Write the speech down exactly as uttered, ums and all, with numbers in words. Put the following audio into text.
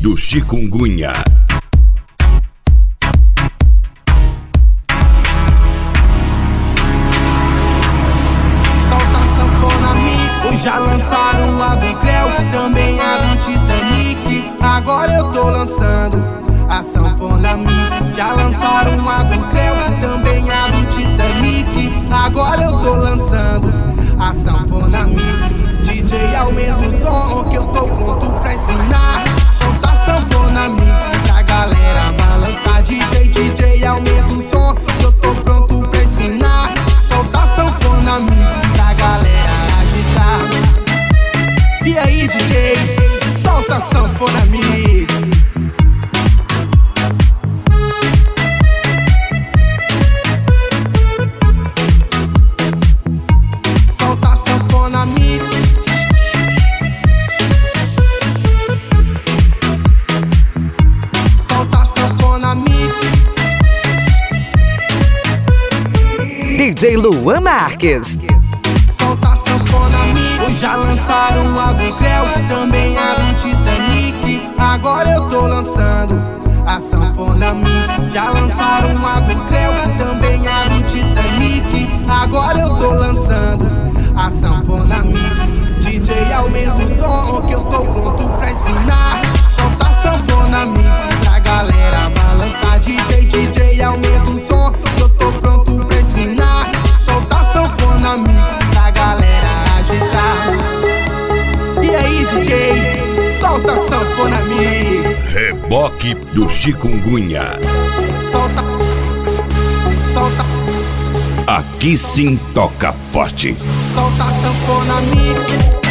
do Chikungunya. Solta a sanfona mix. Já lançaram a do Creu, também a do Titanic. Agora eu tô lançando a sanfona mix. Já lançaram a do Creu, também a do Titanic. Agora eu tô lançando a sanfona mix. D J, aumenta o som que eu tô pronto pra ensinar. Solta a sanfona mix pra galera balançar. D J, D J, aumenta o som que eu tô pronto pra ensinar. Solta a sanfona mix pra galera agitar. E aí, D J, solta a sanfona mix. Solta a sanfona mix. Solta a sanfona mix. D J Luan Marques. Solta a sanfona mix. Já lançaram a do Creu, também a do Titanic. Agora eu tô lançando a sanfona mix. Já lançaram a do Creu, também a do Titanic. Agora eu tô lançando a sanfona mix. D J, aumenta o som que eu tô pronto pra ensinar. Solta a sanfona mix pra galera balançar. D J, D J, aumenta o som que eu tô pronto pra ensinar. Solta a sanfona mix pra galera agitar. E aí, D J, solta a sanfona mix. Reboque do Chikungunya. Solta, solta, Aqui sim toca forte. solta a sanfona mix.